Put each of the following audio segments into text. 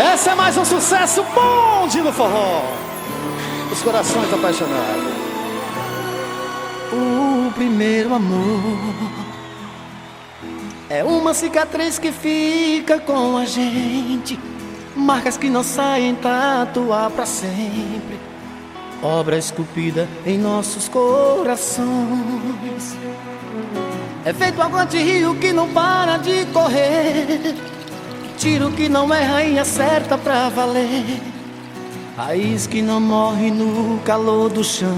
Essa é mais um sucesso bonde no forró. Os corações apaixonados. O primeiro amor é uma cicatriz que fica com a gente, marcas que não saem, tatuar pra sempre, obra esculpida em nossos corações. É feito água de rio que não para de correr, tiro que não erra e acerta pra valer, raiz que não morre no calor do chão.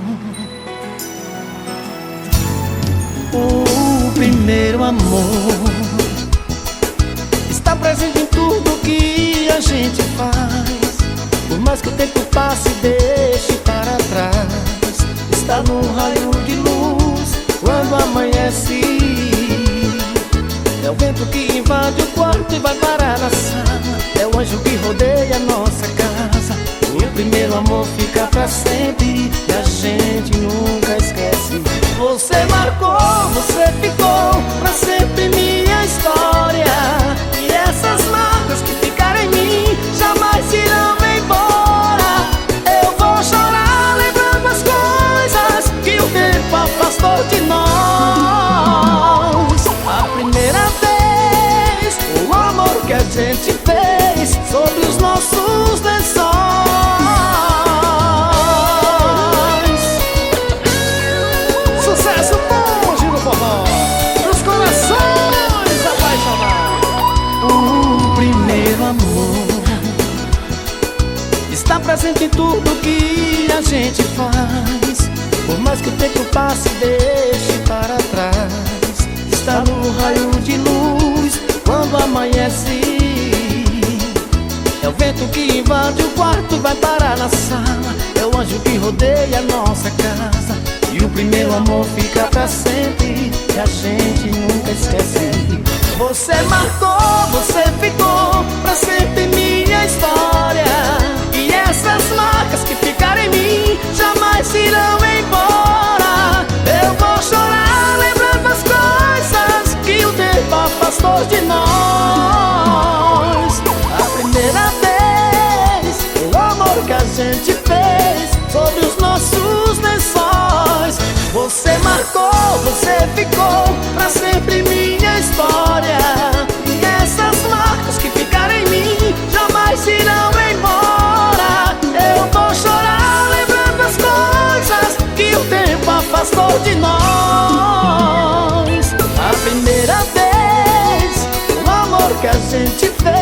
O primeiro amor está presente em tudo que a gente faz, por mais que o tempo passe e deixe para trás. Está no raio de luz quando amanhece, é o vento que invade o quarto e vai parar na sala, é o anjo que rodeia a nossa casa. O primeiro amor fica pra sempre e a gente nunca esquece. Você marcou, você ficou pra sempre minha história, e essas marcas que ficaram em mim jamais irão embora. Eu vou chorar lembrando as coisas que o tempo afastou de nós. A primeira vez, o amor que a gente fez sobre os nossos lençóis. Sucesso bonde no forró. Os corações apaixonados. O primeiro amor está presente em tudo que a gente faz, por mais que o tempo passe e deixe para trás. Está no raio de luz quando amanhece, é o vento que invade o quarto e vai parar na sala, é o anjo que rodeia a nossa casa. E o primeiro amor fica pra sempre e a gente nunca esquece. Você marcou, você ficou pra sempre minha história, e essas marcas que ficaram em mim jamais irão embora. Eu vou chorar lembrando as coisas que o tempo afastou de nós. A primeira vez, o amor que a gente fez sobre os nossos lençóis. Você marcou, você ficou pra sempre minha história, e essas marcas que ficaram em mim jamais irão embora. Eu vou chorar lembrando as coisas que o tempo afastou de nós. A primeira vez, o amor que a gente fez